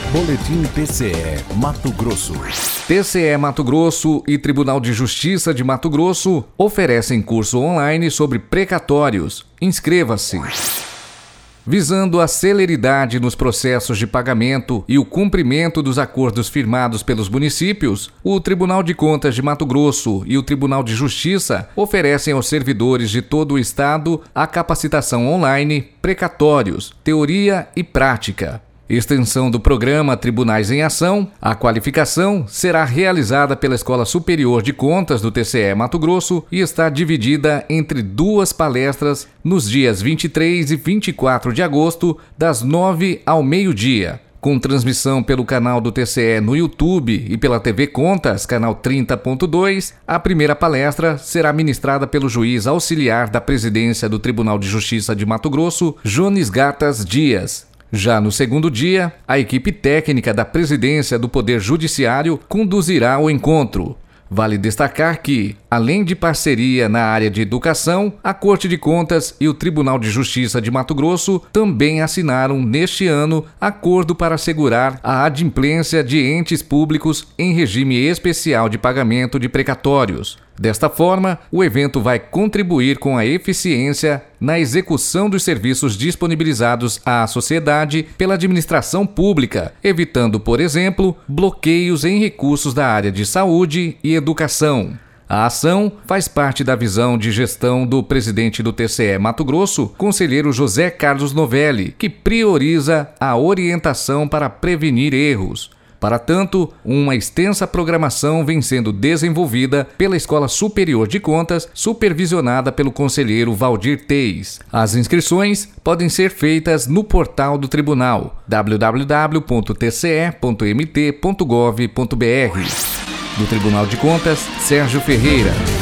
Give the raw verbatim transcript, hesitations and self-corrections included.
Boletim T C E Mato Grosso. T C E Mato Grosso e Tribunal de Justiça de Mato Grosso oferecem curso online sobre precatórios. Inscreva-se. Visando a celeridade nos processos de pagamento e o cumprimento dos acordos firmados pelos municípios, o Tribunal de Contas de Mato Grosso e o Tribunal de Justiça oferecem aos servidores de todo o estado a capacitação online Precatórios, Teoria e Prática. Extensão do programa Tribunais em Ação, a qualificação será realizada pela Escola Superior de Contas do T C E Mato Grosso e está dividida entre duas palestras nos dias vinte e três e vinte e quatro de agosto, das nove ao meio-dia. Com transmissão pelo canal do T C E no YouTube e pela T V Contas, canal trinta ponto dois, a primeira palestra será ministrada pelo juiz auxiliar da Presidência do Tribunal de Justiça de Mato Grosso, Jones Gatas Dias. Já no segundo dia, a equipe técnica da Presidência do Poder Judiciário conduzirá o encontro. Vale destacar que, além de parceria na área de educação, a Corte de Contas e o Tribunal de Justiça de Mato Grosso também assinaram neste ano acordo para assegurar a adimplência de entes públicos em regime especial de pagamento de precatórios. Desta forma, o evento vai contribuir com a eficiência na execução dos serviços disponibilizados à sociedade pela administração pública, evitando, por exemplo, bloqueios em recursos da área de saúde e educação. A ação faz parte da visão de gestão do presidente do T C E Mato Grosso, conselheiro José Carlos Novelli, que prioriza a orientação para prevenir erros. Para tanto, uma extensa programação vem sendo desenvolvida pela Escola Superior de Contas, supervisionada pelo conselheiro Valdir Teis. As inscrições podem ser feitas no portal do Tribunal, w w w ponto t c e ponto m t ponto gov ponto b r. Do Tribunal de Contas, Sérgio Ferreira.